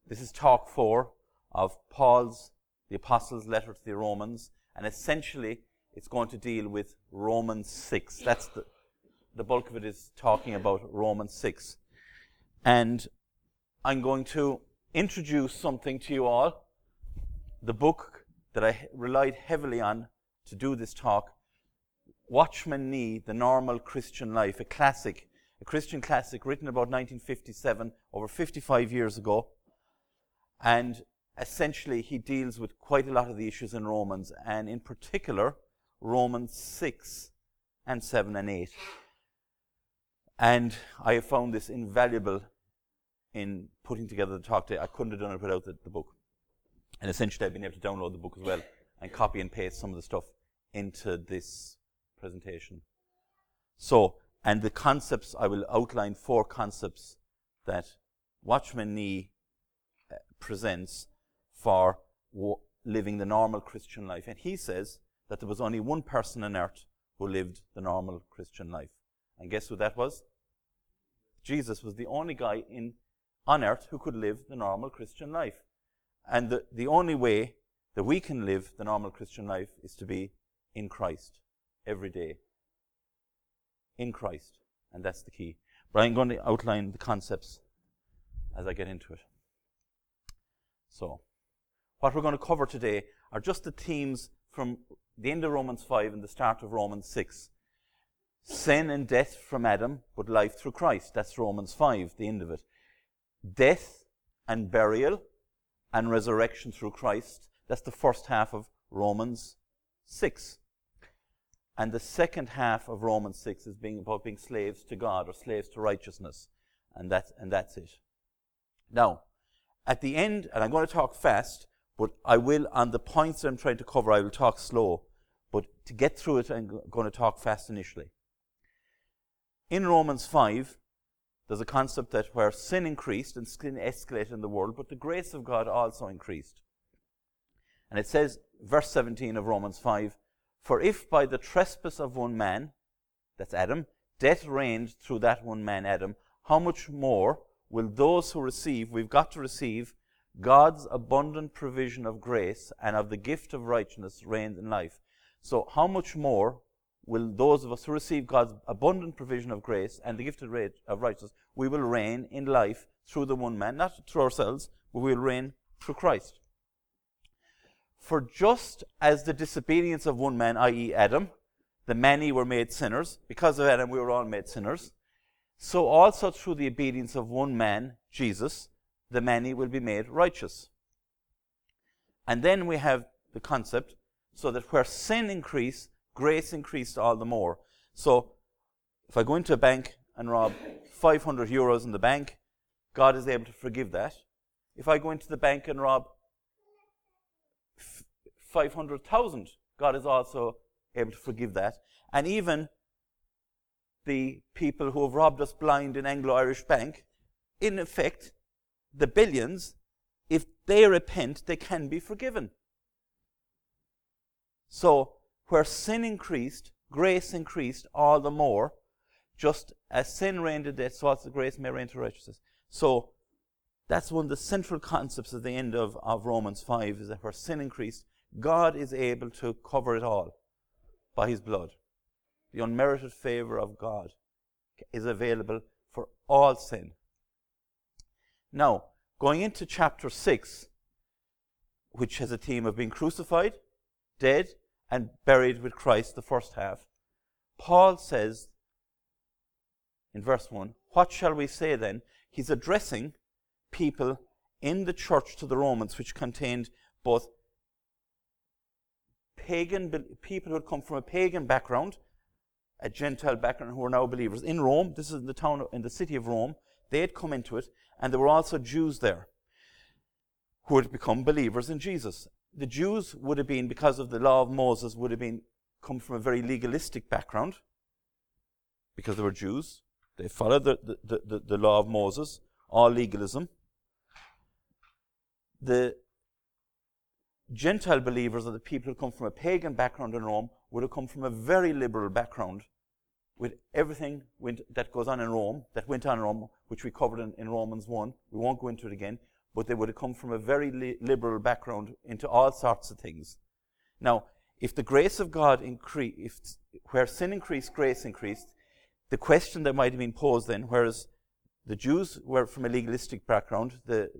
This is talk 4 of the Apostles' letter to the Romans, and essentially it's going to deal with Romans 6. That's the bulk of it is talking about Romans 6. And I'm going to introduce something to you all. The book that I relied heavily on to do this talk, Watchman Nee, The Normal Christian Life, a Christian classic written about 1957, over 55 years ago. And essentially he deals with quite a lot of the issues in Romans, and in particular Romans 6 and 7 and 8. And I have found this invaluable in putting together the talk today. I couldn't have done it without the book. And essentially I've been able to download the book as well and copy and paste some of the stuff into this presentation. So, and the concepts, I will outline 4 concepts that Watchman Nee presents for living the normal Christian life. And he says that there was only one person on earth who lived the normal Christian life. And guess who that was? Jesus was the only guy on earth who could live the normal Christian life. And the only way that we can live the normal Christian life is to be in Christ every day. In Christ. And that's the key. But I'm going to outline the concepts as I get into it. So, what we're going to cover today are just the themes from the end of Romans 5 and the start of Romans 6. Sin and death from Adam, but life through Christ. That's Romans 5, the end of it. Death and burial and resurrection through Christ. That's the first half of Romans 6. And the second half of Romans 6 is about being slaves to God or slaves to righteousness. And that's it. Now, at the end, and I'm going to talk fast, but I will, on the points that I'm trying to cover, I will talk slow. But to get through it, I'm going to talk fast initially. In Romans 5, there's a concept that where sin increased and sin escalated in the world, but the grace of God also increased. And it says, verse 17 of Romans 5, "For if by the trespass of one man," that's Adam, "death reigned through that one man, Adam, how much more will those who receive," we've got to receive, "God's abundant provision of grace and of the gift of righteousness reign in life." So how much more will those of us who receive God's abundant provision of grace and the gift of righteousness, we will reign in life through the one man, not through ourselves, but we will reign through Christ. "For just as the disobedience of one man, i.e. Adam, the many were made sinners," because of Adam we were all made sinners, "so also through the obedience of one man, Jesus, the many will be made righteous." And then we have the concept, so that where sin increased, grace increased all the more. So if I go into a bank and rob 500 euros in the bank, God is able to forgive that. If I go into the bank and rob 500,000, God is also able to forgive that. And even the people who have robbed us blind in Anglo-Irish Bank, in effect, the billions, if they repent, they can be forgiven. So, where sin increased, grace increased all the more, just as sin reigned in death, so also grace may reign to righteousness. So, that's one of the central concepts at the end of Romans 5, is that where sin increased, God is able to cover it all by his blood. The unmerited favor of God is available for all sin. Now, going into chapter 6, which has a theme of being crucified, dead, and buried with Christ, the first half, Paul says in verse 1, "What shall we say then?" He's addressing people in the church to the Romans, which contained both people who had come from a pagan background, a Gentile background, who are now believers. In Rome, this is in the city of Rome, they had come into it, and there were also Jews there who had become believers in Jesus. The Jews would have been, because of the law of Moses, would have been come from a very legalistic background, because they were Jews. They followed the law of Moses, all legalism. The Gentile believers, or the people who come from a pagan background in Rome, would have come from a very liberal background, with everything that goes on in Rome, that went on in Rome, which we covered in Romans 1. We won't go into it again. but they would have come from a very liberal background into all sorts of things. Now, if the grace of God increased, where sin increased, grace increased, the question that might have been posed then, whereas the Jews were from a legalistic background, the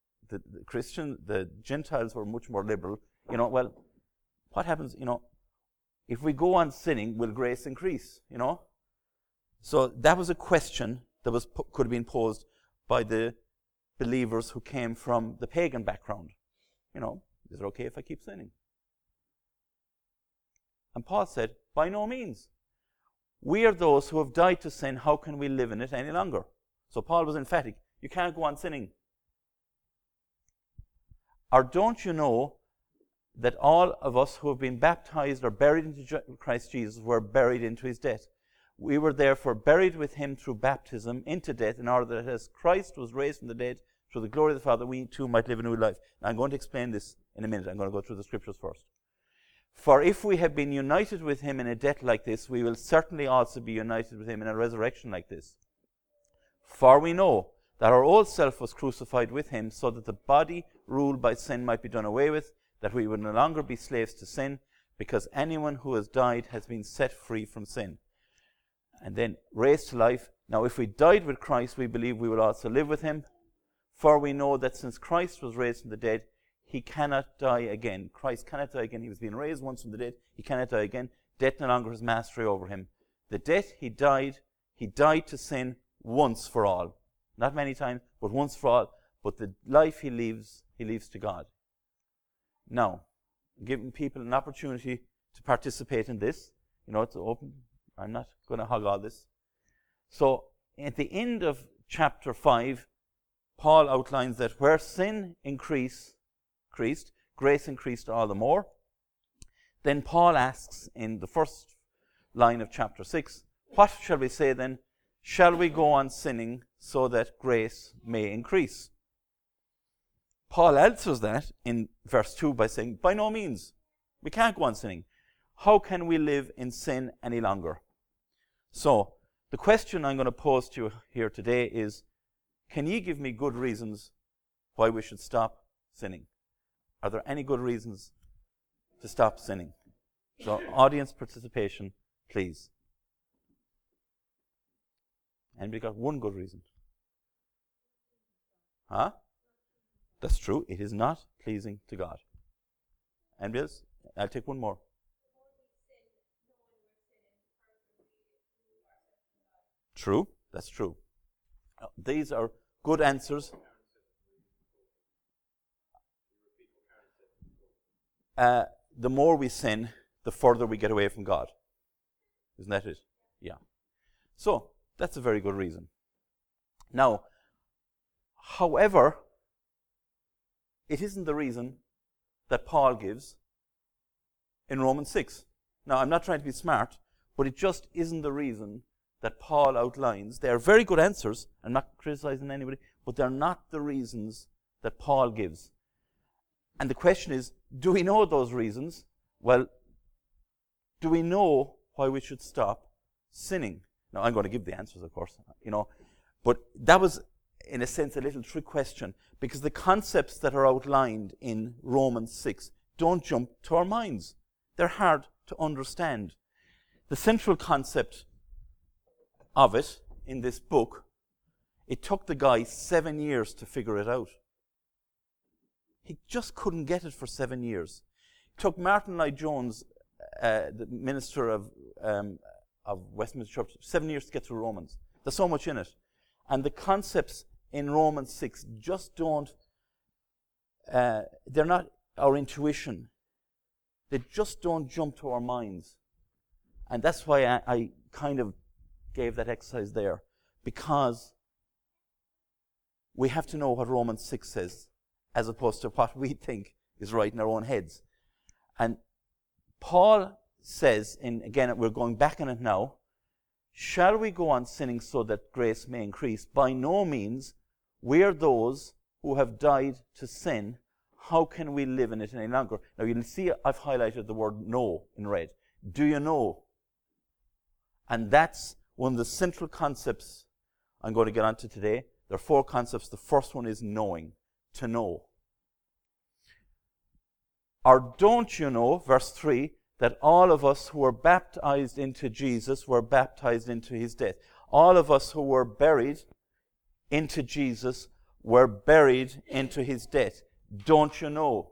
Gentiles were much more liberal, well, what happens, if we go on sinning, will grace increase, So that was a question that could have been posed by the believers who came from the pagan background. Is it okay if I keep sinning? And Paul said, by no means. We are those who have died to sin. How can we live in it any longer? So Paul was emphatic. You can't go on sinning. Or don't you know that all of us who have been baptized or buried into Christ Jesus were buried into his death? We were therefore buried with him through baptism into death, in order that as Christ was raised from the dead through the glory of the Father, we too might live a new life. Now, I'm going to explain this in a minute. I'm going to go through the scriptures first. For if we have been united with him in a death like this, we will certainly also be united with him in a resurrection like this. For we know that our old self was crucified with him, so that the body ruled by sin might be done away with, that we would no longer be slaves to sin, because anyone who has died has been set free from sin. And then raised to life. Now if we died with Christ, we believe we will also live with him. For we know that since Christ was raised from the dead, he cannot die again. Christ cannot die again. He was being raised once from the dead. He cannot die again. Death no longer has mastery over him. The death he died to sin once for all. Not many times, but once for all. But the life he lives to God. Now, giving people an opportunity to participate in this. It's open. I'm not going to hog all this. So, at the end of chapter 5, Paul outlines that where sin increased, grace increased all the more. Then Paul asks in the first line of chapter 6, what shall we say then? Shall we go on sinning so that grace may increase? Paul answers that in verse 2 by saying, by no means. We can't go on sinning. How can we live in sin any longer? So, the question I'm going to pose to you here today is, can you give me good reasons why we should stop sinning? Are there any good reasons to stop sinning? So, audience participation, please. Anybody got one good reason? Huh? That's true. It is not pleasing to God. Anybody else? I'll take one more. True. That's true. These are good answers. The more we sin, the further we get away from God. Isn't that it? Yeah. So, that's a very good reason. Now, however, it isn't the reason that Paul gives in Romans 6. Now, I'm not trying to be smart, but it just isn't the reason that Paul outlines. They are very good answers. I'm not criticizing anybody, but they're not the reasons that Paul gives. And the question is, do we know those reasons? Well, do we know why we should stop sinning? Now, I'm going to give the answers, of course, but that was, in a sense, a little trick question, because the concepts that are outlined in Romans 6 don't jump to our minds. They're hard to understand. The central concept of it in this book, it took the guy 7 years to figure it out. He just couldn't get it for 7 years. It took Martin Lloyd-Jones, the minister of Westminster Church, 7 years to get through Romans. There's so much in it. And the concepts in Romans 6 just don't, they're not our intuition. They just don't jump to our minds. And that's why I kind of gave that exercise there. Because we have to know what Romans 6 says, as opposed to what we think is right in our own heads. And Paul says, and again, we're going back on it now, shall we go on sinning so that grace may increase? By no means. We are those who have died to sin. How can we live in it any longer? Now, you'll see I've highlighted the word know in red. Do you know? And that's one of the central concepts I'm going to get onto today. There are 4 concepts. The first one is knowing. to know? Or don't you know, verse 3, that all of us who were baptized into Jesus were baptized into his death? All of us who were buried into Jesus were buried into his death. Don't you know?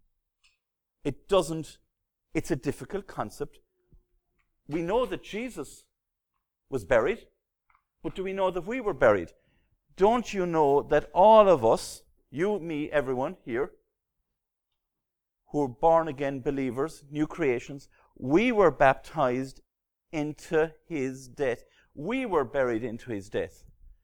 It's a difficult concept. We know that Jesus was buried, but do we know that we were buried? Don't you know that all of us, you, me, everyone here, who are born again believers, new creations, we were baptized into his death. We were buried into his death.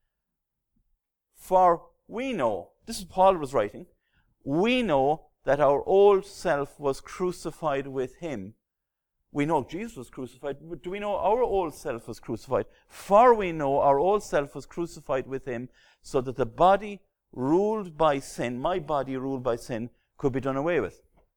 For we know, this is Paul was writing, we know that our old self was crucified with him. We know Jesus was crucified, but do we know our old self was crucified? For we know our old self was crucified with him, so that the body ruled by sin, my body ruled by sin, could be done away with.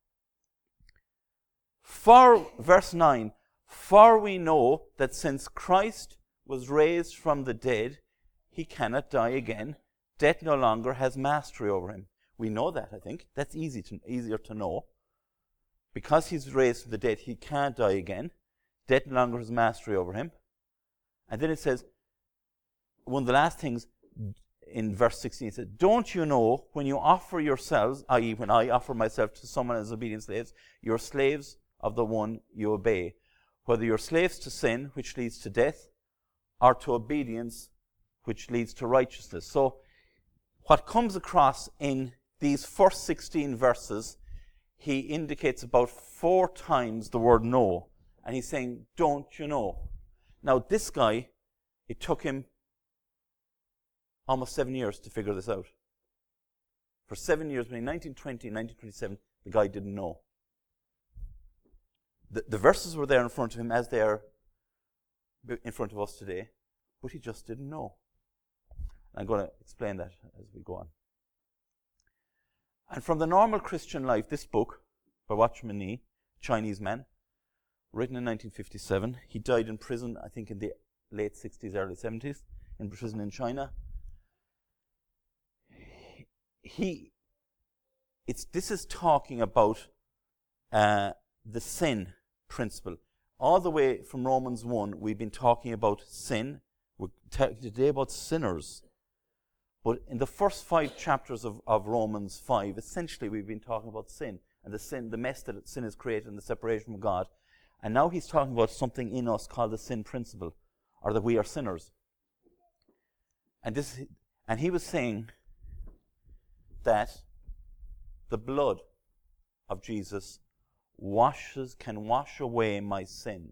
For, verse 9, for we know that since Christ was raised from the dead, he cannot die again. Death no longer has mastery over him. We know that, I think. That's easier to know. Because he's raised from the dead, he can't die again. Death no longer has mastery over him. And then it says, one of the last things in verse 16, it says, don't you know when you offer yourselves, i.e. when I offer myself to someone as obedient slaves, you're slaves of the one you obey, whether you're slaves to sin, which leads to death, or to obedience, which leads to righteousness. So what comes across in these first 16 verses, he indicates about 4 times the word know. And he's saying, don't you know? Now, this guy, it took him almost 7 years to figure this out. For 7 years, between 1920 and 1927, the guy didn't know. The verses were there in front of him as they are in front of us today, but he just didn't know. I'm going to explain that as we go on. And from the normal Christian life, this book by Watchman Nee, Chinese man, written in 1957. He died in prison, I think, in the late 60s, early 70s, in prison in China. This is talking about the sin principle. All the way from Romans 1, we've been talking about sin. We're talking today about sinners. But in the first 5 chapters of Romans 5, essentially we've been talking about sin and the mess that sin has created and the separation from God. And now he's talking about something in us called the sin principle, or that we are sinners. And he was saying that the blood of Jesus can wash away my sin.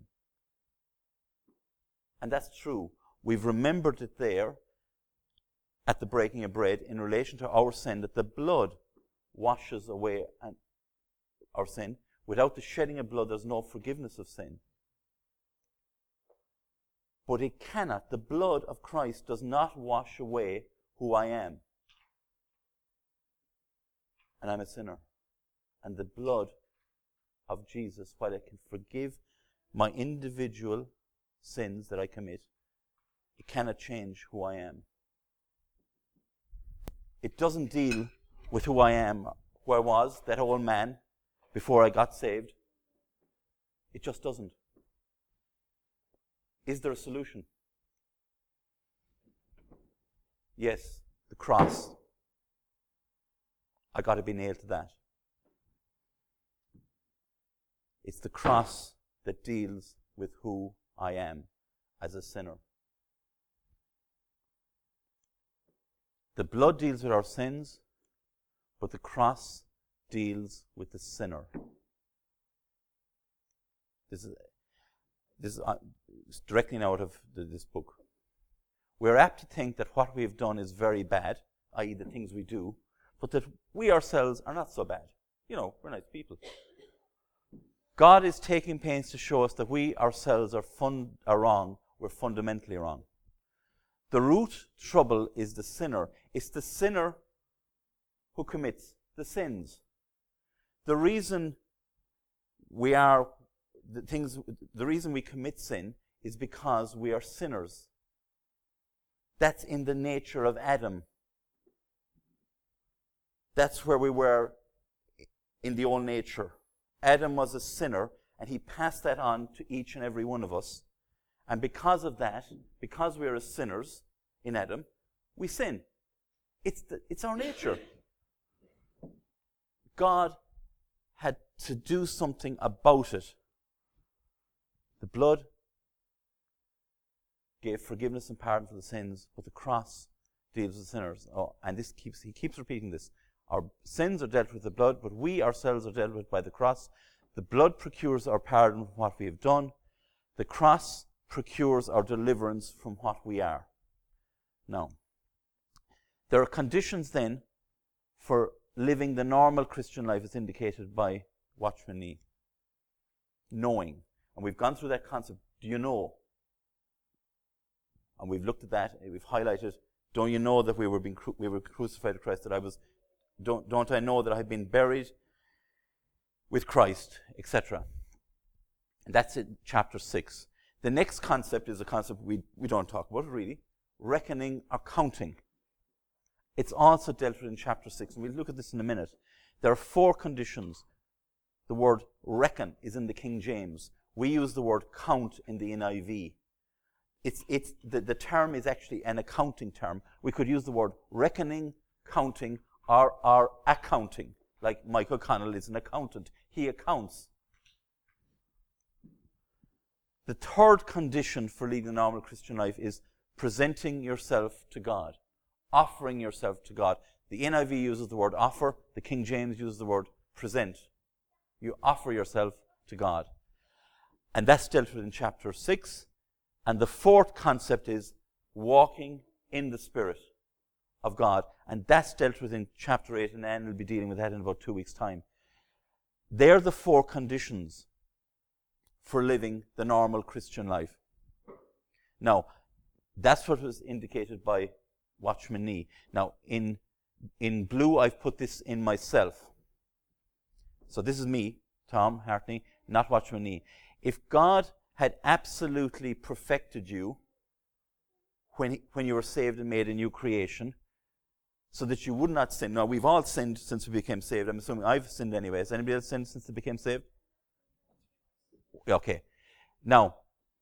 And that's true. We've remembered it there at the breaking of bread in relation to our sin, that the blood washes away our sin. Without the shedding of blood, there's no forgiveness of sin. But it cannot. The blood of Christ does not wash away who I am. And I'm a sinner. And the blood of Jesus, while it can forgive my individual sins that I commit, it cannot change who I am. It doesn't deal with who I am, who I was, that old man, before I got saved. It just doesn't. Is there a solution? Yes, the cross. I got to be nailed to that. It's the cross that deals with who I am as a sinner. The blood deals with our sins, but the cross deals with the sinner. This is directly out of this book. We're apt to think that what we have done is very bad, i.e. the things we do, but that we ourselves are not so bad. You know, we're nice people. God is taking pains to show us that we ourselves are wrong. We're fundamentally wrong. The root trouble is the sinner. It's the sinner who commits the sins. The reason we commit sin is because we are sinners. That's in the nature of Adam. That's where we were in the old nature. Adam was a sinner, and he passed that on to each and every one of us. And because of that, because we are sinners in Adam, we sin. It's our nature. God had to do something about it. The blood gave forgiveness and pardon for the sins, but the cross deals with sinners. Oh, and he keeps repeating this. Our sins are dealt with the blood, but we ourselves are dealt with by the cross. The blood procures our pardon from what we have done. The cross procures our deliverance from what we are. Now, there are conditions then for living the normal Christian life as indicated by Watchman Nee. Knowing. And we've gone through that concept. Do you know? And we've looked at that. We've highlighted. Don't you know that we were crucified with Christ? Don't I know that I've been buried with Christ, etc. And that's in chapter 6. The next concept is a concept we don't talk about really. Reckoning or counting. It's also dealt with in chapter 6, and we'll look at this in a minute. There are 4 conditions. The word reckon is in the King James. We use the word count in the NIV. The term is actually an accounting term. We could use the word reckoning, counting, or accounting. Like Mike O'Connell is an accountant. He accounts. The third condition for leading a normal Christian life is presenting yourself to God. Offering yourself to God. The NIV uses the word offer. The King James uses the word present. You offer yourself to God. And that's dealt with in chapter 6. And the fourth concept is walking in the Spirit of God. And that's dealt with in chapter 8, and Anne will be dealing with that in about 2 weeks' time. They're the 4 conditions for living the normal Christian life. Now, that's what was indicated by Watchman Nee. Now, in blue, I've put this in myself. So this is me, Tom Hartney, not Watchman Nee. If God had absolutely perfected you when you were saved and made a new creation, so that you would not sin. Now, we've all sinned since we became saved. I'm assuming I've sinned anyway. Has anybody else sinned since they became saved? Okay. Now,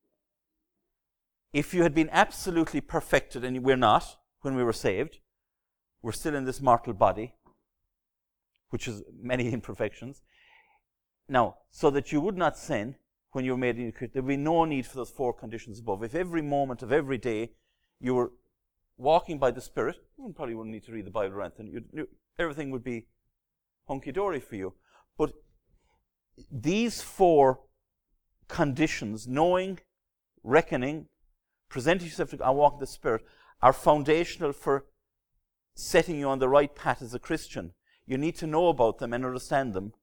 if you had been absolutely perfected, and we're not, when we were saved, we're still in this mortal body, which has many imperfections. Now, so that you would not sin when you were made a new creation, there would be no need for those 4 conditions above. If every moment of every day you were walking by the Spirit, you probably wouldn't need to read the Bible or anything. Everything would be hunky-dory for you. But these 4 conditions, knowing, reckoning, presenting yourself to God, and walking the Spirit, are foundational for setting you on the right path as a Christian. You need to know about them and understand them.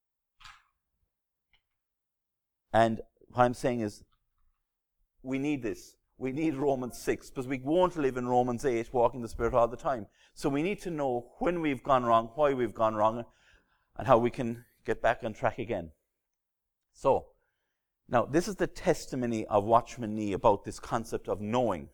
And what I'm saying is, we need this. We need Romans 6, because we won't live in Romans 8, walking the Spirit all the time. So we need to know when we've gone wrong, why we've gone wrong, and how we can get back on track again. So, now, this is the testimony of Watchman Nee about this concept of knowing.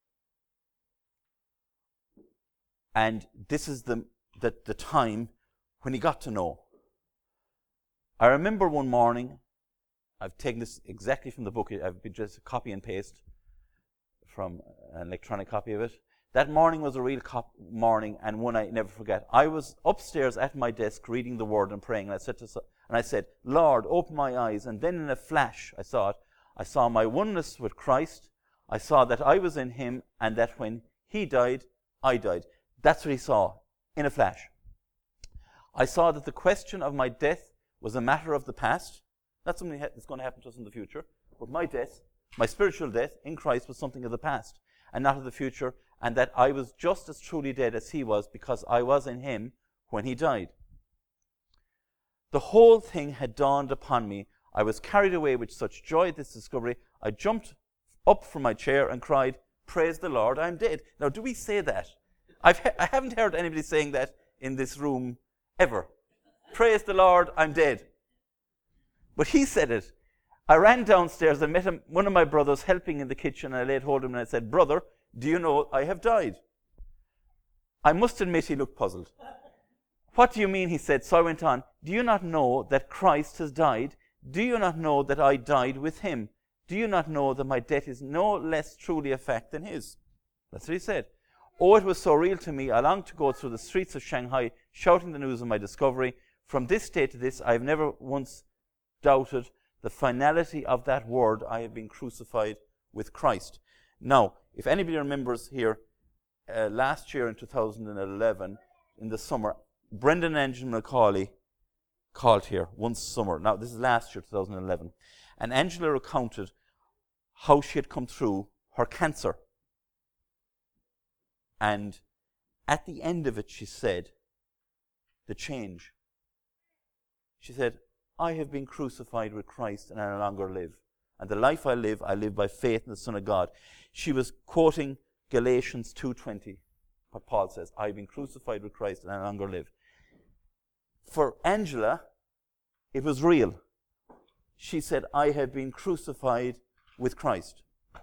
And this is the time when he got to know. I remember one morning, I've taken this exactly from the book, I've been just copy and paste from an electronic copy of it. That morning was a real morning, and one I never forget. I was upstairs at my desk reading the Word and praying, and I said, Lord, open my eyes. And then in a flash, I saw it. I saw my oneness with Christ. I saw that I was in him, and that when he died, I died. That's what he saw, in a flash. I saw that the question of my death was a matter of the past. That's something that's going to happen to us in the future. But my death, my spiritual death in Christ, was something of the past and not of the future, and that I was just as truly dead as he was, because I was in him when he died. The whole thing had dawned upon me. I was carried away with such joy at this discovery. I jumped up from my chair and cried, "Praise the Lord, I'm dead." Now, do we say that? I haven't heard anybody saying that in this room ever. Praise the Lord, I'm dead. But he said it. I ran downstairs and met one of my brothers helping in the kitchen, and I laid hold of him and I said, "Brother, do you know I have died?" I must admit he looked puzzled. What do you mean, he said. So I went on, do you not know that Christ has died? Do you not know that I died with him? Do you not know that my death is no less truly a fact than his? That's what he said. Oh, it was so real to me. I longed to go through the streets of Shanghai, shouting the news of my discovery. From this day to this, I have never once doubted the finality of that word, I have been crucified with Christ. Now, if anybody remembers here, last year in 2011, in the summer, Brendan and Angela Macaulay called here one summer. Now, this is last year, 2011. And Angela recounted how she had come through her cancer. And at the end of it, she said, the change. She said, I have been crucified with Christ and I no longer live. And the life I live by faith in the Son of God. She was quoting Galatians 2:20, what Paul says, I have been crucified with Christ and I no longer live. For Angela, it was real. She said, I have been crucified with Christ.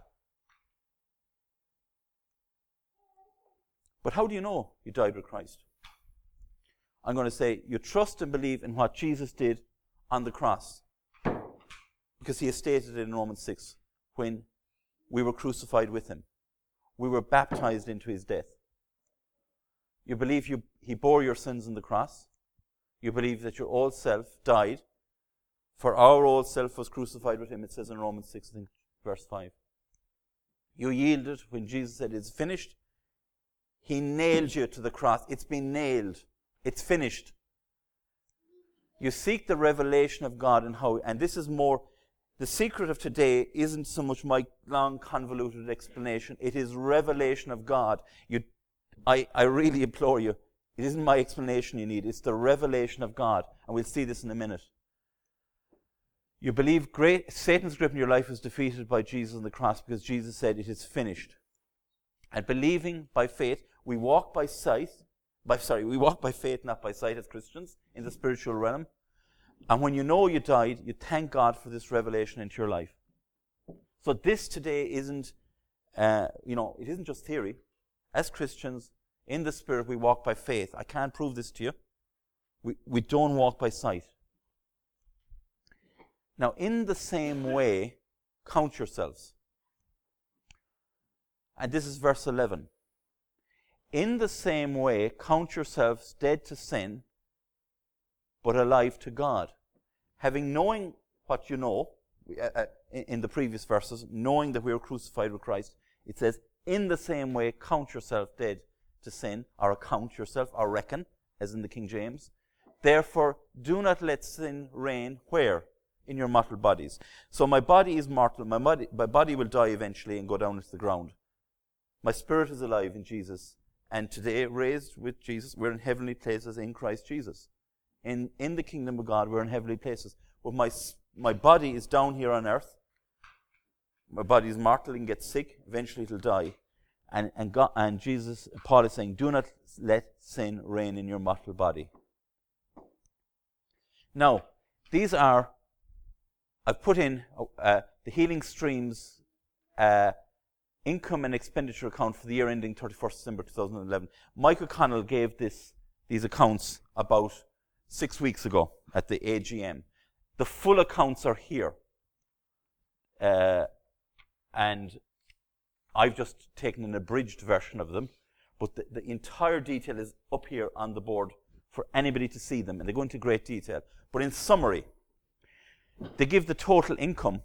But how do you know you died with Christ? I'm going to say, you trust and believe in what Jesus did on the cross. Because he has stated it in Romans 6, when we were crucified with him. We were baptized into his death. You believe he bore your sins on the cross. You believe that your old self died. For our old self was crucified with him, it says in Romans 6, I think, verse 5. You yielded when Jesus said, it's finished. He nailed you to the cross. It's been nailed. It's finished. You seek the revelation of God and this is more, the secret of today isn't so much my long convoluted explanation. It is revelation of God. I really implore you, it isn't my explanation you need. It's the revelation of God. And we'll see this in a minute. You believe Satan's grip in your life was defeated by Jesus on the cross because Jesus said it is finished. And believing by faith, we walk by faith, not by sight as Christians in the spiritual realm. And when you know you died, you thank God for this revelation into your life. So this today isn't, it isn't just theory. As Christians, in the Spirit, we walk by faith. I can't prove this to you. We don't walk by sight. Now, in the same way, count yourselves. And this is verse 11. In the same way, count yourselves dead to sin, but alive to God. Having knowing what you know, in the previous verses, knowing that we were crucified with Christ, it says, in the same way, count yourself dead to sin, or count yourself, or reckon, as in the King James. Therefore, do not let sin reign where? In your mortal bodies. So my body is mortal. My body will die eventually and go down into the ground. My spirit is alive in Jesus. And today, raised with Jesus, we're in heavenly places in Christ Jesus. In the kingdom of God, we're in heavenly places. But my body is down here on earth. My body is mortal and gets sick. Eventually it'll die. And Jesus, Paul is saying, do not let sin reign in your mortal body. Now, I've put in the Healing Streams income and expenditure account for the year ending 31st December 2011. Mike O'Connell gave these accounts about 6 weeks ago at the AGM. The full accounts are here. And I've just taken an abridged version of them. But the entire detail is up here on the board for anybody to see them. And they go into great detail. But in summary, they give the total income.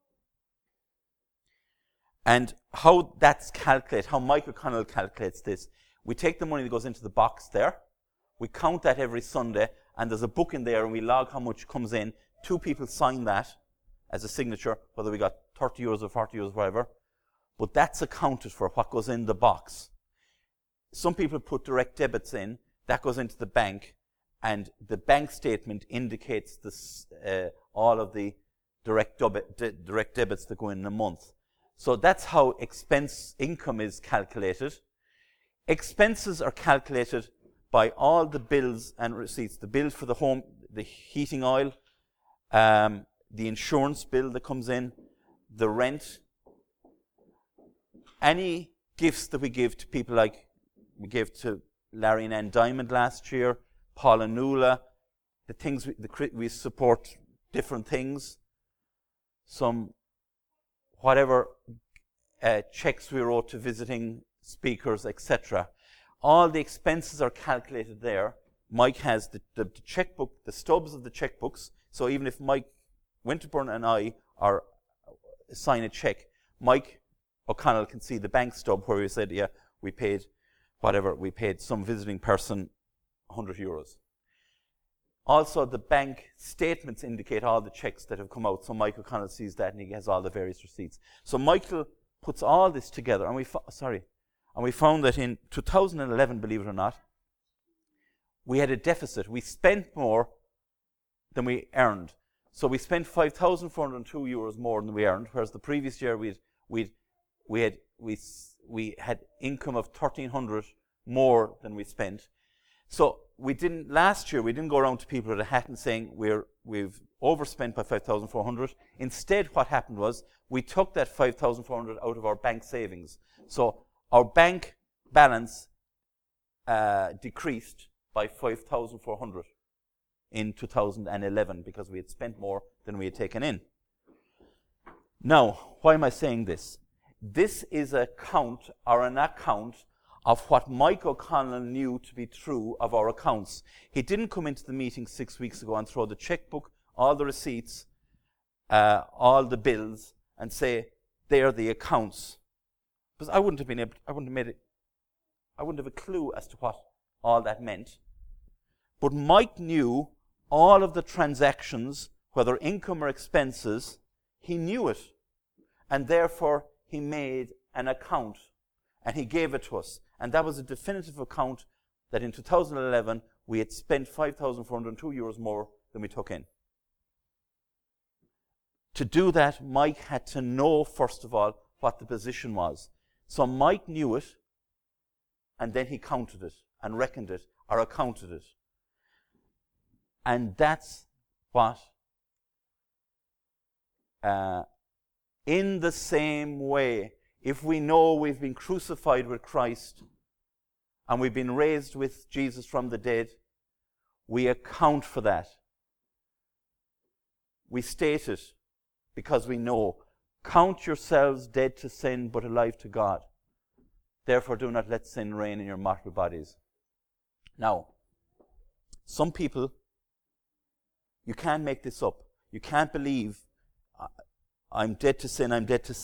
And how that's calculated, how Mike O'Connell calculates this, we take the money that goes into the box there, we count that every Sunday, and there's a book in there, and we log how much comes in. 2 people sign that as a signature, whether we got 30 euros or 40 euros, whatever. But that's accounted for, what goes in the box. Some people put direct debits in, that goes into the bank, and the bank statement indicates all of the direct debits that go in a month. So that's how income is calculated. Expenses are calculated by all the bills and receipts. The bill for the home, the heating oil, the insurance bill that comes in, the rent, any gifts that we give to people, like we gave to Larry and Ann Diamond last year, Paul and Nuala, the things we support different things, some whatever checks we wrote to visiting speakers, etc. All the expenses are calculated there. Mike has the checkbook, the stubs of the checkbooks. So even if Mike Winterburn and I are sign a check, Mike O'Connell can see the bank stub where we said, yeah, we paid whatever, we paid some visiting person €100. Also, the bank statements indicate all the checks that have come out. So Mike O'Connell sees that and he has all the various receipts. So Michael puts all this together, and we found that in 2011, believe it or not, we had a deficit. We spent more than we earned. So we spent €5,402 more than we earned, whereas the previous year we had income of 1,300 more than we spent. So last year we didn't go around to people with a hat and saying we've overspent by 5,400. Instead, what happened was we took that 5,400 out of our bank savings. So our bank balance decreased by 5,400 in 2011 because we had spent more than we had taken in. Now, why am I saying this? This is an account of what Mike O'Connell knew to be true of our accounts. He didn't come into the meeting 6 weeks ago and throw the checkbook, all the receipts, all the bills, and say, they're the accounts. Because I wouldn't have a clue as to what all that meant. But Mike knew all of the transactions, whether income or expenses, he knew it. And therefore, he made an account. And he gave it to us. And that was a definitive account that in 2011, we had spent €5,402 more than we took in. To do that, Mike had to know, first of all, what the position was. So Mike knew it, and then he counted it, and reckoned it, or accounted it. And that's what, in the same way, if we know we've been crucified with Christ and we've been raised with Jesus from the dead, we account for that. We state it because we know. Count yourselves dead to sin but alive to God. Therefore do not let sin reign in your mortal bodies. Now, some people, you can't make this up. You can't believe, I'm dead to sin,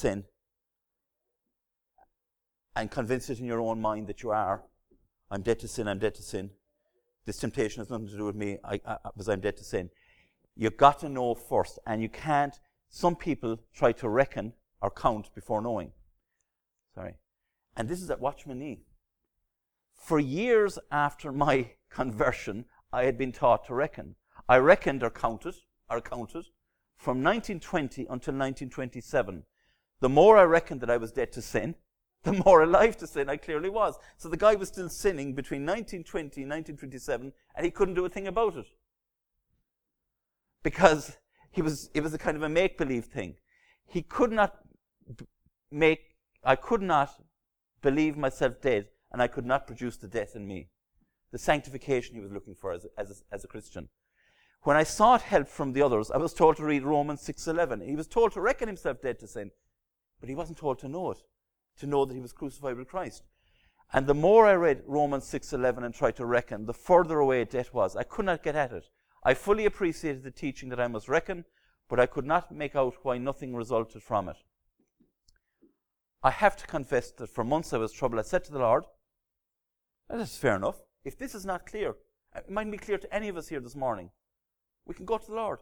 and convince it in your own mind that you are. I'm dead to sin. This temptation has nothing to do with me because I'm dead to sin. You've got to know first, and you can't. Some people try to reckon or count before knowing. And this is at Watchman Nee. For years after my conversion, I had been taught to reckon. I reckoned or counted from 1920 until 1927. The more I reckoned that I was dead to sin, the more alive to sin I clearly was. So the guy was still sinning between 1920 and 1927, and he couldn't do a thing about it. Because it was a kind of a make-believe thing. I could not believe myself dead, and I could not produce the death in me. The sanctification he was looking for as a Christian. When I sought help from the others, I was told to read Romans 6:11. He was told to reckon himself dead to sin, but he wasn't told to know it, to know that he was crucified with Christ. And the more I read Romans 6:11 and tried to reckon, the further away death was. I could not get at it. I fully appreciated the teaching that I must reckon, but I could not make out why nothing resulted from it. I have to confess that for months I was troubled. I said to the Lord, that is fair enough. If this is not clear, it mightn't be clear to any of us here this morning. We can go to the Lord.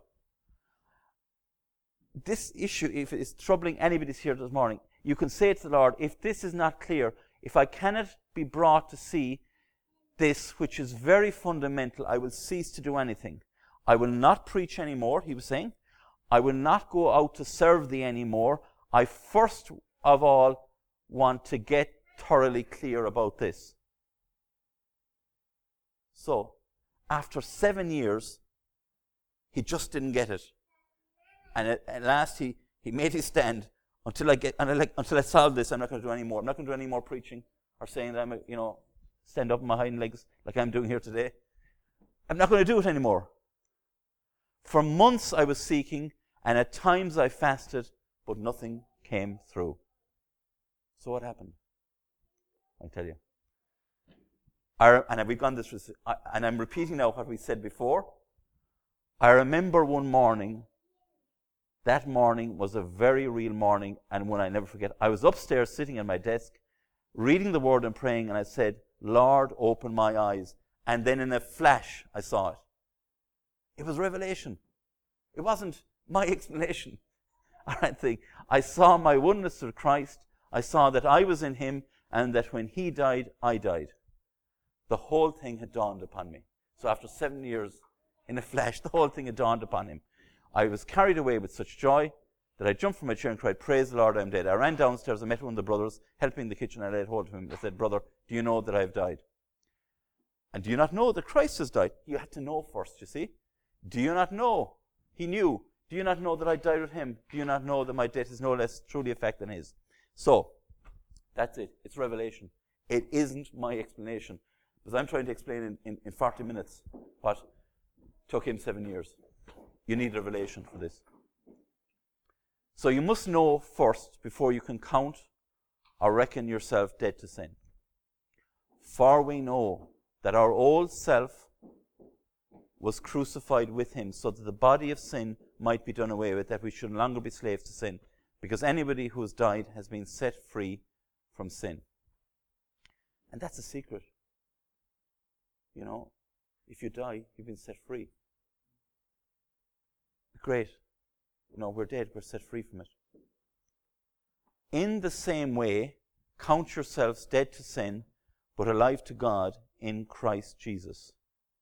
This issue, if it is troubling anybody here this morning, you can say to the Lord, if this is not clear, if I cannot be brought to see this, which is very fundamental, I will cease to do anything. I will not preach anymore, he was saying. I will not go out to serve thee anymore. I first of all want to get thoroughly clear about this. So, after 7 years, he just didn't get it. And at last he made his stand. Until I solve this, I'm not going to do any more. I'm not going to do any more preaching or saying that I'm stand up on my hind legs like I'm doing here today. I'm not going to do it anymore. For months I was seeking, and at times I fasted, but nothing came through. So what happened? I'll tell you. And we've gone this, and I'm repeating now what we said before. I remember one morning, that morning was a very real morning, and one I never forget. I was upstairs sitting at my desk, reading the Word and praying, and I said, Lord, open my eyes. And then in a flash, I saw it. It was revelation. It wasn't my explanation. I saw my oneness with Christ. I saw that I was in Him, and that when He died, I died. The whole thing had dawned upon me. So after 7 years, in a flash, the whole thing had dawned upon him. I was carried away with such joy that I jumped from my chair and cried, praise the Lord, I'm dead. I ran downstairs, I met one of the brothers, helping in the kitchen, and I laid hold of him. I said, brother, do you know that I've died? And do you not know that Christ has died? You had to know first, you see. Do you not know? He knew. Do you not know that I died with Him? Do you not know that my death is no less truly a fact than His? So, that's it. It's revelation. It isn't my explanation. Because I'm trying to explain in 40 minutes what took him 7 years. You need revelation for this. So you must know first before you can count or reckon yourself dead to sin. For we know that our old self was crucified with Him so that the body of sin might be done away with, that we should no longer be slaves to sin, because anybody who has died has been set free from sin. And that's a secret. You know, if you die, you've been set free. Great. You know, we're dead, we're set free from it. In the same way, count yourselves dead to sin, but alive to God in Christ Jesus.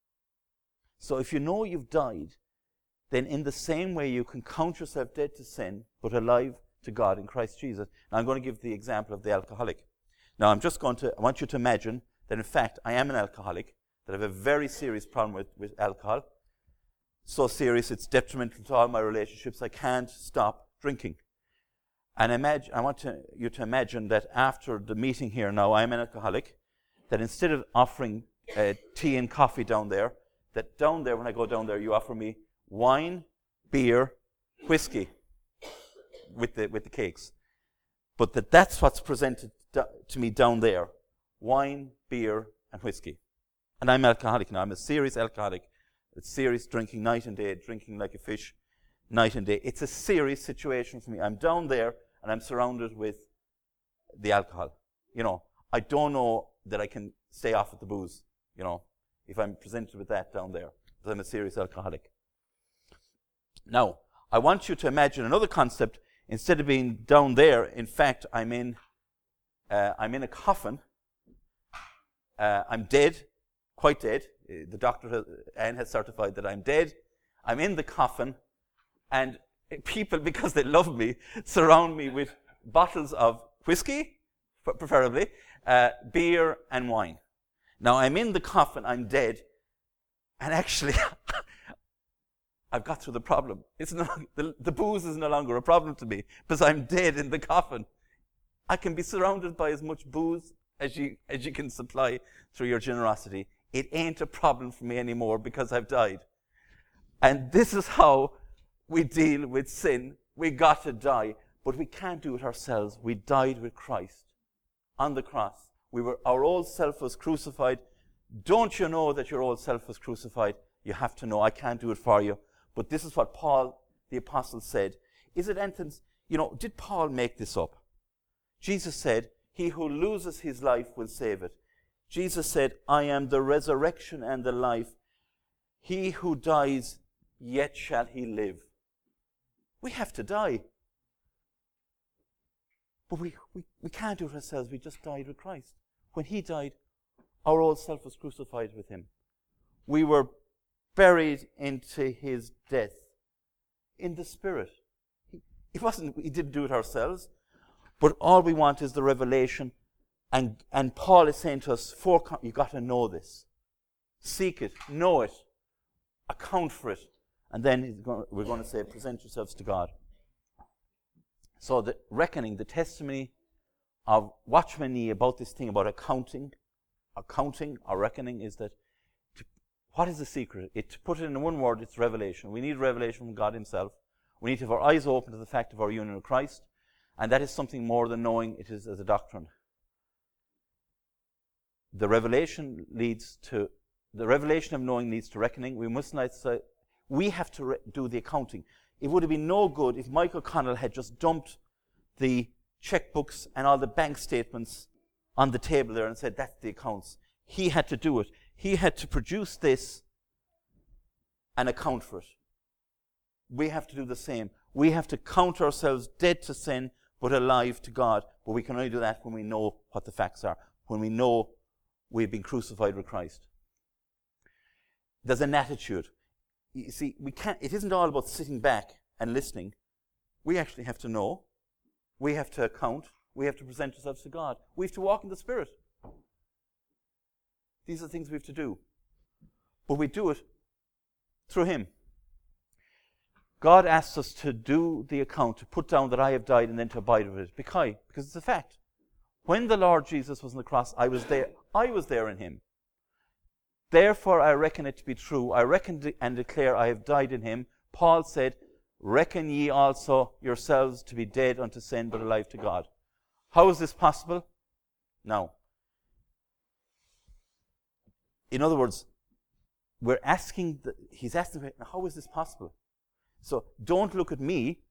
So if you know you've died, then in the same way you can count yourself dead to sin, but alive to God in Christ Jesus. Now I'm going to give the example of the alcoholic. Now I want you to imagine that in fact I am an alcoholic, that I have a very serious problem with alcohol. So serious it's detrimental to all my relationships. I can't stop drinking. And I want you to imagine that after the meeting here now, I'm an alcoholic, that instead of offering tea and coffee down there, that down there, when I go down there, you offer me wine, beer, whiskey with the cakes. But that's what's presented to me down there. Wine, beer, and whiskey. And I'm alcoholic now. I'm a serious alcoholic. It's serious drinking night and day, drinking like a fish night and day. It's a serious situation for me. I'm down there and I'm surrounded with the alcohol. You know, I don't know that I can stay off at the booze, you know, if I'm presented with that down there, because I'm a serious alcoholic. Now, I want you to imagine another concept. Instead of being down there, in fact, I'm in a coffin. I'm dead, quite dead. The doctor, Anne, has certified that I'm dead. I'm in the coffin, and people, because they love me, surround me with bottles of whiskey, preferably, beer and wine. Now, I'm in the coffin, I'm dead, and actually, I've got through the problem. It's the booze is no longer a problem to me, because I'm dead in the coffin. I can be surrounded by as much booze as you can supply through your generosity. It ain't a problem for me anymore because I've died. And this is how we deal with sin. We got to die, but we can't do it ourselves. We died with Christ on the cross. Our old self was crucified. Don't you know that your old self was crucified? You have to know. I can't do it for you. But this is what Paul, the apostle, said. Is it anything, did Paul make this up? Jesus said, he who loses his life will save it. Jesus said, I am the resurrection and the life. He who dies, yet shall he live. We have to die. But we can't do it ourselves. We just died with Christ. When He died, our old self was crucified with Him. We were buried into His death in the Spirit. We didn't do it ourselves. But all we want is the revelation. And Paul is saying to us, you've got to know this. Seek it, know it, account for it. And then we're going to say, present yourselves to God. So the reckoning, the testimony of Watchman Nee about this thing about accounting or reckoning is that What is the secret? To put it in one word, it's revelation. We need revelation from God himself. We need to have our eyes open to the fact of our union with Christ. And that is something more than knowing it is as a doctrine. The revelation of knowing leads to reckoning. We must not say, we have to do the accounting. It would have been no good if Mike O'Connell had just dumped the checkbooks and all the bank statements on the table there and said, that's the accounts. He had to do it. He had to produce this and account for it. We have to do the same. We have to count ourselves dead to sin, but alive to God. But we can only do that when we know what the facts are, when we know we've been crucified with Christ. There's an attitude. You see, it isn't all about sitting back and listening. We actually have to know. We have to account. We have to present ourselves to God. We have to walk in the Spirit. These are things we have to do. But we do it through him. God asks us to do the account, to put down that I have died and then to abide with it. Because it's a fact. When the Lord Jesus was on the cross, I was there. I was there in him. Therefore I reckon it to be true. I reckon and declare I have died in him. Paul said, reckon ye also yourselves to be dead unto sin, but alive to God. How is this possible? Now, in other words, he's asking, how is this possible? So don't look at me.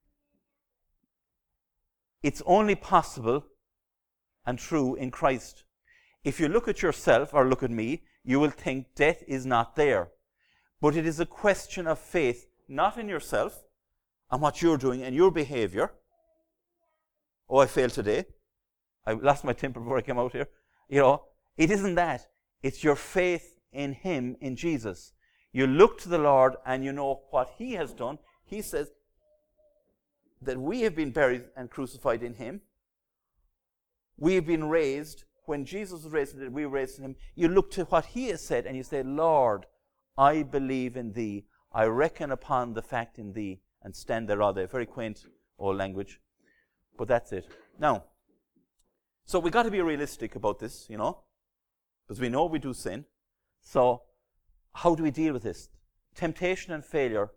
It's only possible and true in Christ. If you look at yourself or look at me, you will think death is not there. But it is a question of faith, not in yourself and what you're doing and your behavior. Oh, I failed today. I lost my temper before I came out here. It isn't that. It's your faith in him, in Jesus. You look to the Lord and you know what he has done. He says that we have been buried and crucified in him. We have been raised. When Jesus was raised, we were raised in him. You look to what he has said and you say, Lord, I believe in thee. I reckon upon the fact in thee and stand there all day. Very quaint old language. But that's it. Now, so we got to be realistic about this, because we know we do sin. So how do we deal with this? Temptation and failure,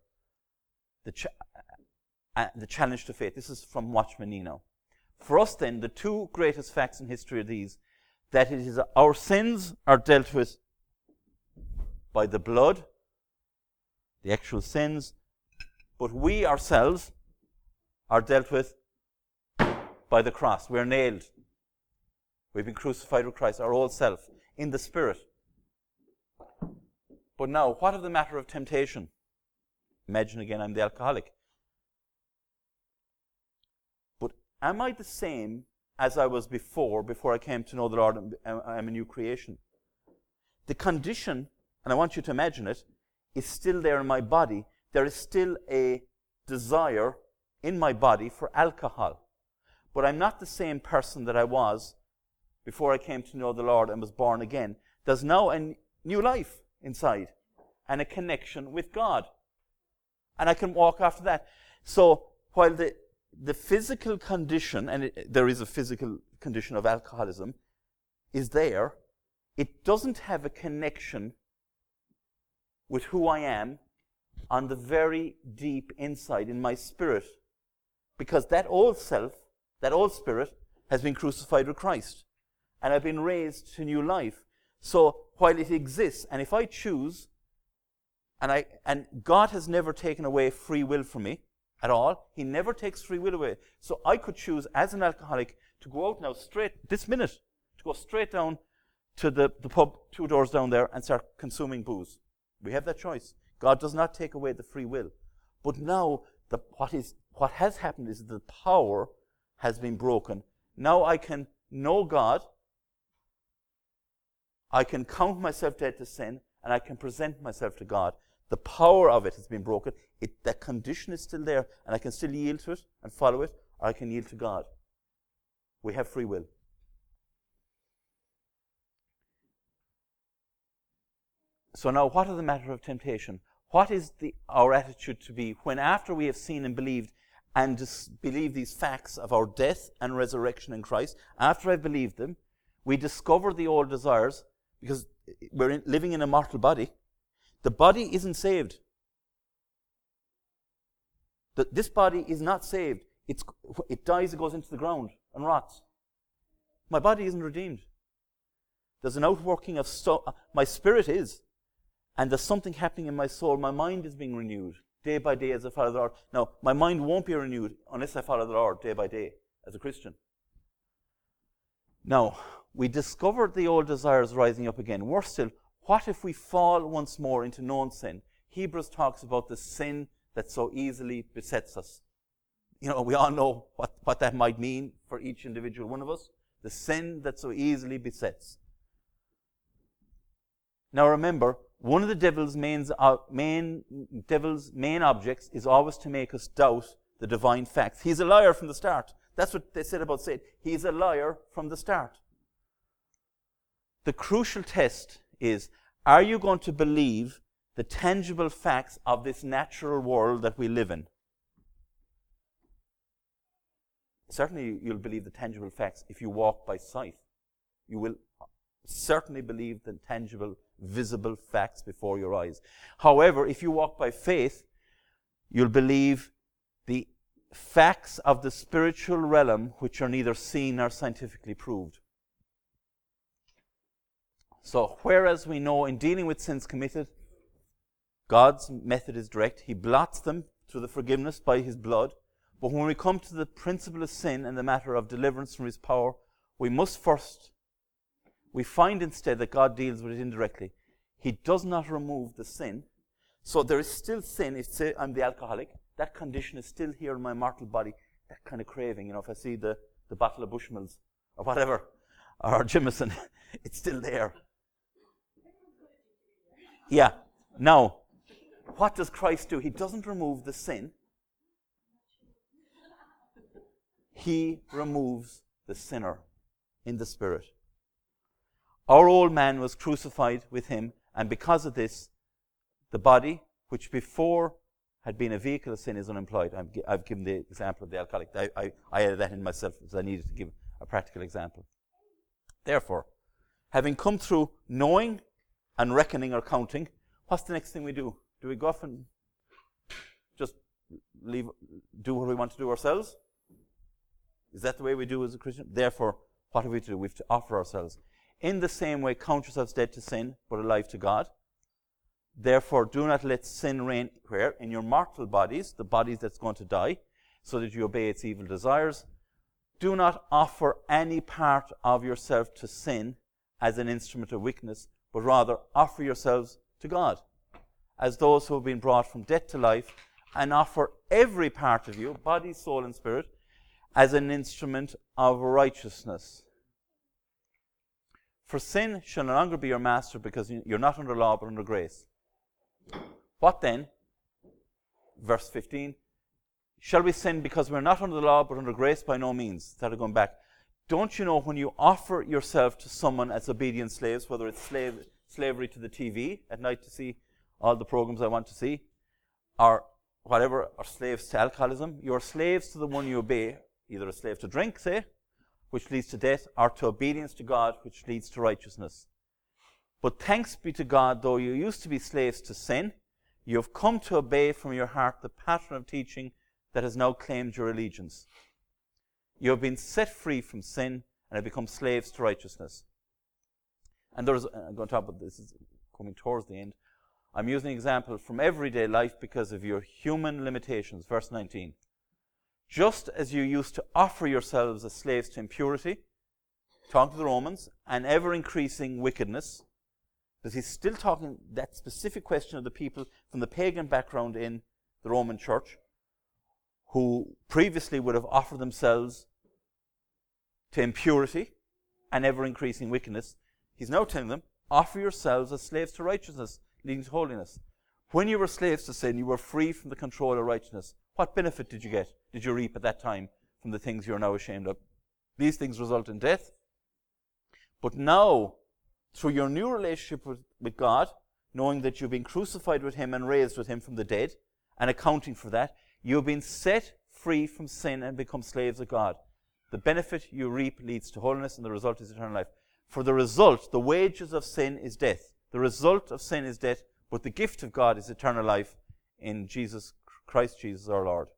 the challenge to faith. This is from Watchman Nee now. For us then, the two greatest facts in history are these, that it is our sins are dealt with by the blood, the actual sins, but we ourselves are dealt with by the cross. We're nailed. We've been crucified with Christ, our old self, in the Spirit. But now, what of the matter of temptation? Imagine again I'm the alcoholic. But am I the same as I was before I came to know the Lord and I'm a new creation? The condition, and I want you to imagine it, is still there in my body. There is still a desire in my body for alcohol. But I'm not the same person that I was before I came to know the Lord and was born again. There's now a new life inside and a connection with God. And I can walk after that. So while the physical condition, and there is a physical condition of alcoholism, is there, it doesn't have a connection with who I am on the very deep inside in my spirit. Because that old self, that old spirit, has been crucified with Christ. And I've been raised to new life. So while it exists, and if I choose, and God has never taken away free will from me at all. He never takes free will away. So I could choose as an alcoholic to go out now this minute, to go straight down to the pub 2 doors down there and start consuming booze. We have that choice. God does not take away the free will. But now what has happened is the power has been broken. Now I can know God. I can count myself dead to sin, and I can present myself to God. The power of it has been broken. That condition is still there, and I can still yield to it and follow it, or I can yield to God. We have free will. So now, what is the matter of temptation? What is our attitude to be when, after we have seen and believed these facts of our death and resurrection in Christ, after I've believed them, we discover the old desires, because we're living in a mortal body. The body isn't saved. This body is not saved. It dies, it goes into the ground and rots. My body isn't redeemed. There's an outworking of my spirit is, and there's something happening in my soul. My mind is being renewed day by day as I follow the Lord. Now, my mind won't be renewed unless I follow the Lord day by day as a Christian. Now, we discovered the old desires rising up again. Worse still, what if we fall once more into known sin? Hebrews talks about the sin that so easily besets us. We all know what that might mean for each individual one of us. The sin that so easily besets. Now remember, one of the devil's main objects is always to make us doubt the divine facts. He's a liar from the start. That's what they said about Satan. He's a liar from the start. The crucial test is, are you going to believe the tangible facts of this natural world that we live in? Certainly you'll believe the tangible facts if you walk by sight. You will certainly believe the tangible, visible facts before your eyes. However, if you walk by faith, you'll believe the facts of the spiritual realm which are neither seen nor scientifically proved. So, whereas we know in dealing with sins committed, God's method is direct. He blots them through the forgiveness by His blood. But when we come to the principle of sin and the matter of deliverance from His power, we find instead that God deals with it indirectly. He does not remove the sin. So there is still sin. If, say, I'm the alcoholic, that condition is still here in my mortal body, that kind of craving. If I see the bottle of Bushmills or whatever, or Jameson, it's still there. Yeah. Now, what does Christ do? He doesn't remove the sin. He removes the sinner in the Spirit. Our old man was crucified with Him, and because of this, the body, which before had been a vehicle of sin, is unemployed. I've given the example of the alcoholic. I added that in myself because I needed to give a practical example. Therefore, having come through knowing and reckoning or counting, what's the next thing we do? Do we go off and just do what we want to do ourselves? Is that the way we do as a Christian? Therefore, what have we to do? We have to offer ourselves. In the same way, count yourselves dead to sin, but alive to God. Therefore, do not let sin reign where? In your mortal bodies, the bodies that's going to die, so that you obey its evil desires. Do not offer any part of yourself to sin as an instrument of wickedness, but rather offer yourselves to God as those who have been brought from death to life, and offer every part of you, body, soul, and spirit, as an instrument of righteousness. For sin shall no longer be your master, because you're not under law but under grace. What then? Verse 15. Shall we sin because we're not under the law but under grace? By no means. Instead of going back. Don't you know when you offer yourself to someone as obedient slaves, whether it's slavery to the TV at night to see all the programs I want to see, or whatever, or slaves to alcoholism, you're slaves to the one you obey, either a slave to drink, say, which leads to death, or to obedience to God, which leads to righteousness. But thanks be to God, though you used to be slaves to sin, you have come to obey from your heart the pattern of teaching that has now claimed your allegiance. You have been set free from sin and have become slaves to righteousness. And I'm going to talk about this, is coming towards the end. I'm using an example from everyday life because of your human limitations. Verse 19. Just as you used to offer yourselves as slaves to impurity, talking to the Romans, and ever-increasing wickedness, because he's still talking that specific question of the people from the pagan background in the Roman church, who previously would have offered themselves to impurity and ever-increasing wickedness. He's now telling them, offer yourselves as slaves to righteousness, leading to holiness. When you were slaves to sin, you were free from the control of righteousness. What benefit did you get? Did you reap at that time from the things you are now ashamed of? These things result in death. But now, through your new relationship with God, knowing that you've been crucified with Him and raised with Him from the dead, and accounting for that, you've been set free from sin and become slaves of God. The benefit you reap leads to holiness, and the result is eternal life. For the result, the wages of sin is death. The result of sin is death, But the gift of God is eternal life in Christ Jesus our Lord.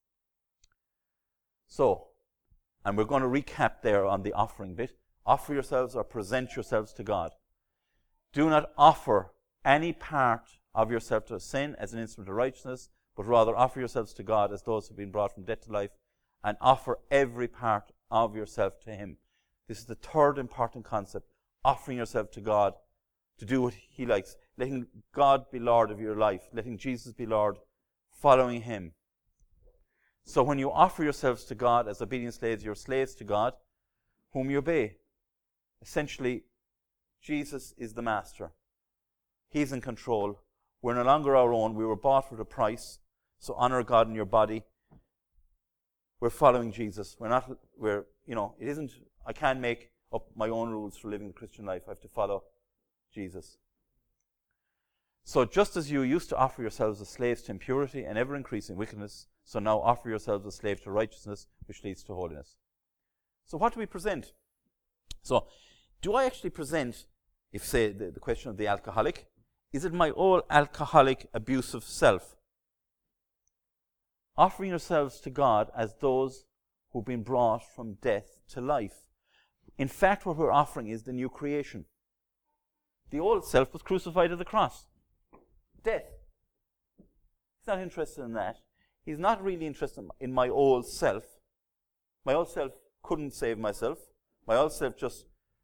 So, and we're going to recap there on the offering bit. Offer yourselves or present yourselves to God. Do not offer any part of yourself to sin as an instrument of righteousness, but rather offer yourselves to God as those who have been brought from death to life, and offer every part of yourself to Him. This is the third important concept, offering yourself to God to do what He likes, letting God be Lord of your life, letting Jesus be Lord, following Him. So when you offer yourselves to God as obedient slaves, you're slaves to God, whom you obey. Essentially, Jesus is the master. He's in control. We're no longer our own. We were bought with a price. So honor God in your body. We're following Jesus. It isn't, I can't make up my own rules for living the Christian life. I have to follow Jesus. So just as you used to offer yourselves as slaves to impurity and ever-increasing wickedness, so now offer yourselves as slaves to righteousness, which leads to holiness. So what do we present? So, do I actually present, if say the question of the alcoholic, is it my old alcoholic abusive self? Offering yourselves to God as those who've been brought from death to life. In fact, what we're offering is the new creation. The old self was crucified at the cross. Death. He's not interested in that. He's not really interested in my old self. My old self couldn't save myself. My old self just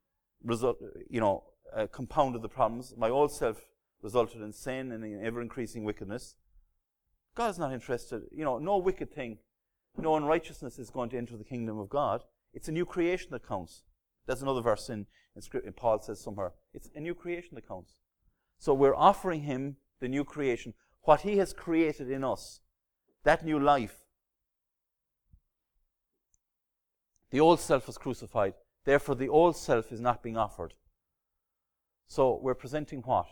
compounded the problems. My old self resulted in sin and in ever-increasing wickedness. God is not interested. No wicked thing, no unrighteousness is going to enter the kingdom of God. It's a new creation that counts. There's another verse in Scripture, Paul says somewhere. It's a new creation that counts. So we're offering Him the new creation, what He has created in us, that new life. The old self was crucified. Therefore, the old self is not being offered. So we're presenting what?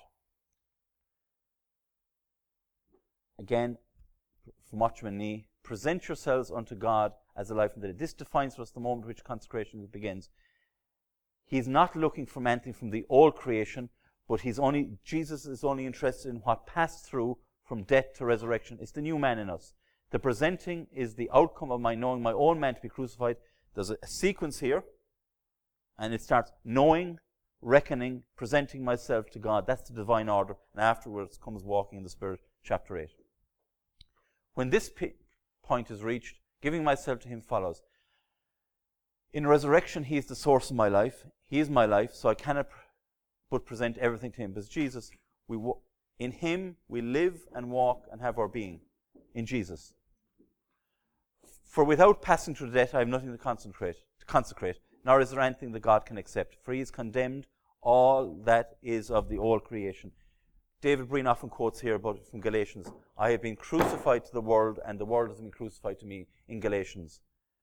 Again, from Watchman Nee, present yourselves unto God as a life and dead. This defines for us the moment which consecration begins. He's not looking for anything from the old creation, but Jesus is only interested in what passed through from death to resurrection. It's the new man in us. The presenting is the outcome of my knowing my own man to be crucified. There's a sequence here, and it starts knowing, reckoning, presenting myself to God. That's the divine order. And afterwards comes walking in the Spirit, chapter 8. When this point is reached, giving myself to Him follows. In resurrection, He is the source of my life. He is my life, so I cannot but present everything to Him. Because Jesus, in Him we live and walk and have our being. In Jesus. For without passing through death, I have nothing to consecrate, nor is there anything that God can accept. For He has condemned all that is of the old creation. David Breen often quotes here about from Galatians, I have been crucified to the world, and the world has been crucified to me, in Galatians.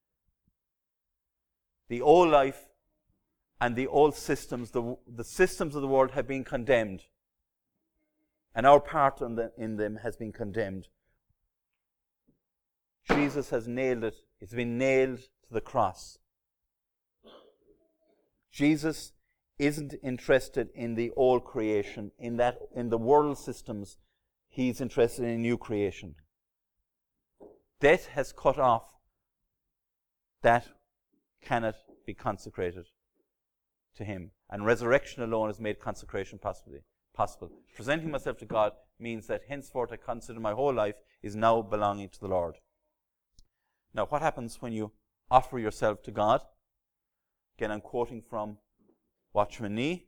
The old life and the old systems, the systems of the world have been condemned. And our part in them has been condemned. Jesus has nailed it. It's been nailed to the cross. Jesus isn't interested in the old creation, in the world systems. He's interested in new creation. Death has cut off that cannot be consecrated to Him. And resurrection alone has made consecration possible. Presenting myself to God means that henceforth I consider my whole life is now belonging to the Lord. Now, what happens when you offer yourself to God? Again, I'm quoting from Watchman Nee.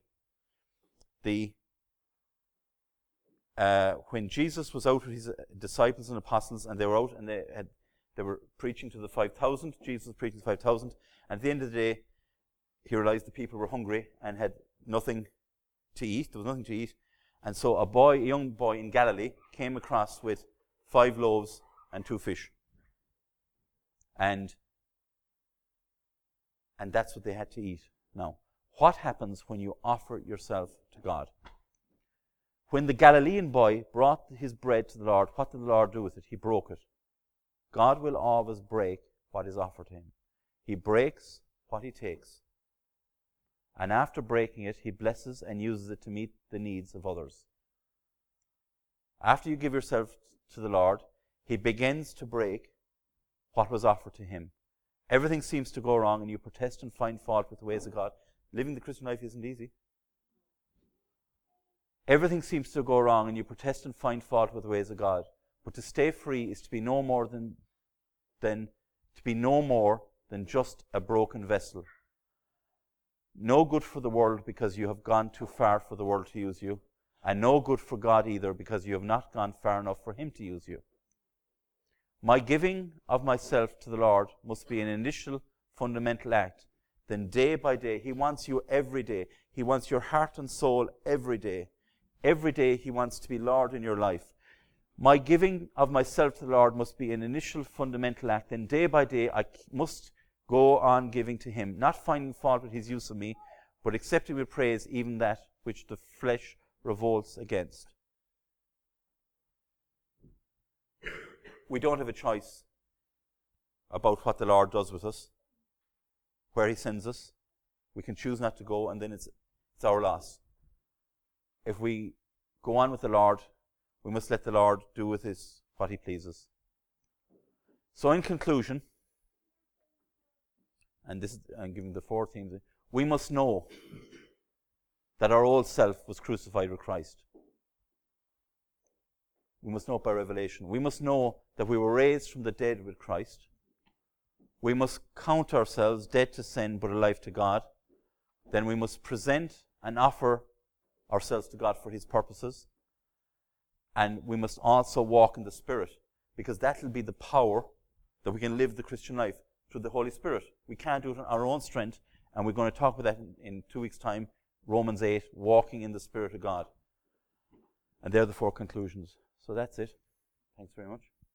When Jesus was out with His disciples and apostles, and they were out and they were preaching to the 5,000. Jesus was preaching to the 5,000. And at the end of the day, He realized the people were hungry and had nothing to eat. There was nothing to eat. And so a young boy in Galilee came across with 5 loaves and 2 fish. And that's what they had to eat. Now, what happens when you offer yourself to God? When the Galilean boy brought his bread to the Lord, what did the Lord do with it? He broke it. God will always break what is offered to Him. He breaks what He takes. And after breaking it, He blesses and uses it to meet the needs of others. After you give yourself to the Lord, he begins to break what was offered to him. Everything seems to go wrong, and you protest and find fault with the ways of God. Living the Christian life isn't easy. Everything seems to go wrong, and you protest and find fault with the ways of God. But to stay free is to be no more than just a broken vessel. No good for the world because you have gone too far for the world to use you, and no good for God either because you have not gone far enough for him to use you. My giving of myself to the Lord must be an initial fundamental act. Then day by day, he wants you every day. He wants your heart and soul every day. Every day he wants to be Lord in your life. My giving of myself to the Lord must be an initial fundamental act. Then day by day I must go on giving to him, not finding fault with his use of me, but accepting with praise even that which the flesh revolts against. We don't have a choice about what the Lord does with us, where he sends us. We can choose not to go, and then it's our loss. If we go on with the Lord, we must let the Lord do with us what he pleases. So in conclusion, and this is, I'm giving the 4 themes, we must know that our old self was crucified with Christ. We must know it by revelation. We must know that we were raised from the dead with Christ. We must count ourselves dead to sin but alive to God. Then we must present and offer ourselves to God for his purposes. And we must also walk in the Spirit, because that will be the power that we can live the Christian life through the Holy Spirit. We can't do it on our own strength, and we're going to talk about that in 2 weeks' time, Romans 8, walking in the Spirit of God. And they're the 4 conclusions. So that's it. Thanks very much.